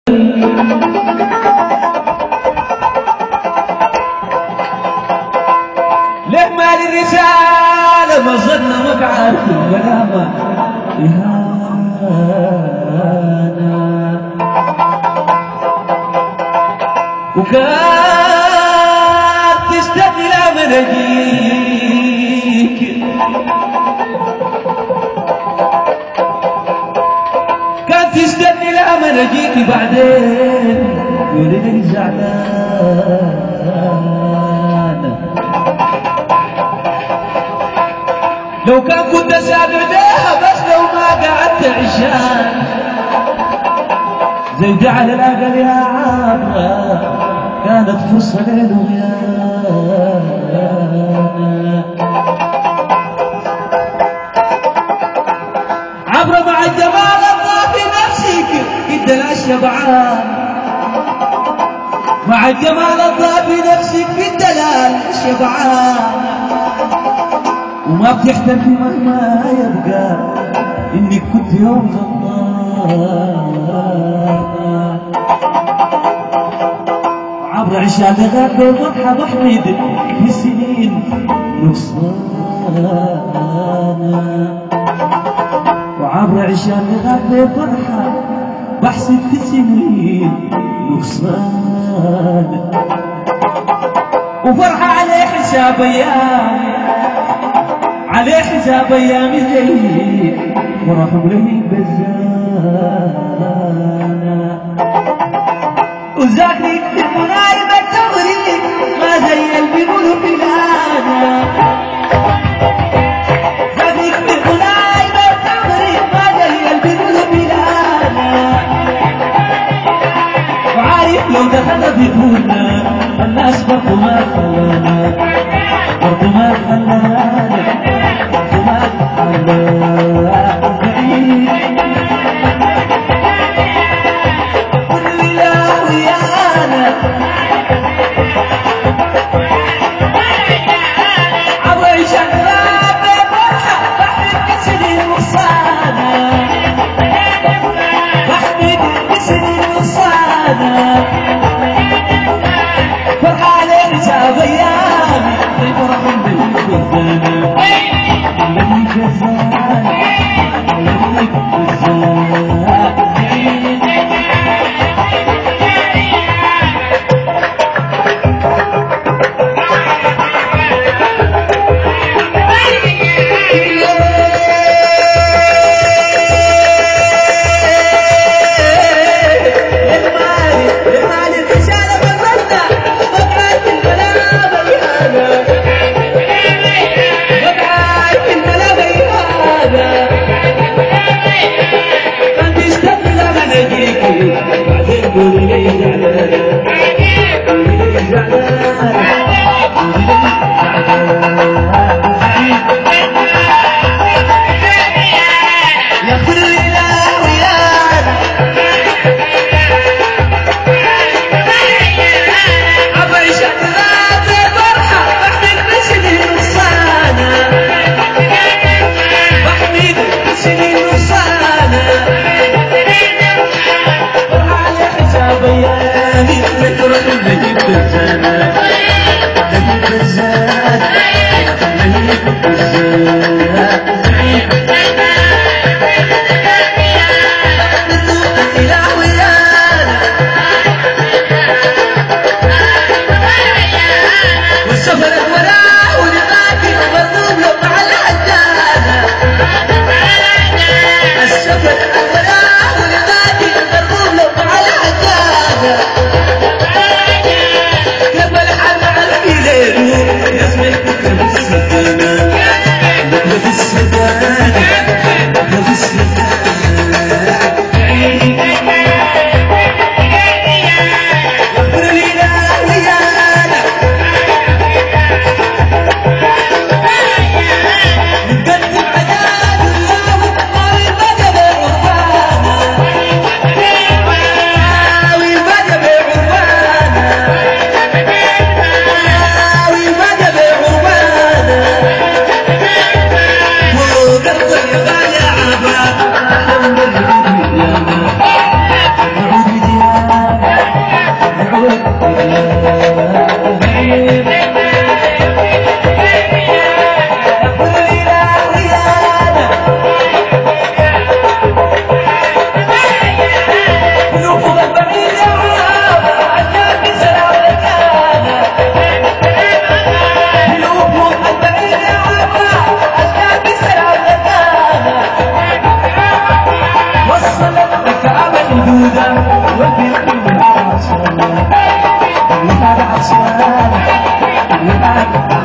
ليه مال الرسالة ما ظلنا مقعد في الملامة إهانة وكان تستقي لمن أجيك كان تستقي لمن أجيك بعدين يقولي لي زعلانة لو كان كنت سابع بيها بس لو ما قعدت عشان زي جعل الأقل يا عبرة كانت فرصة ليل وغيانة عبرة مع الجمال الله في نفسك قد لا شبعان مع الجمال الله في نفسك قد لا شبعان وما بتحتفي مهما يبقى انك كنت يوم غلطانة عبر عشاء غاب وضحى محمد في سنين نقصانة وعبر عشاء غاب وضحى بحسب في سنين نقصانة وفرحة عليه حساب ايام عليه حساب ايام الجايين ورحم له بزانة وذاكرك في منايب التغريب ما زي البنول في الهانا ذاكرك في منايب التغريب ما زي البنول في الهانا وعارف لو دخل بيقولنا الناس برضو ما خلانا برضو ما خلانا والبيت عطشان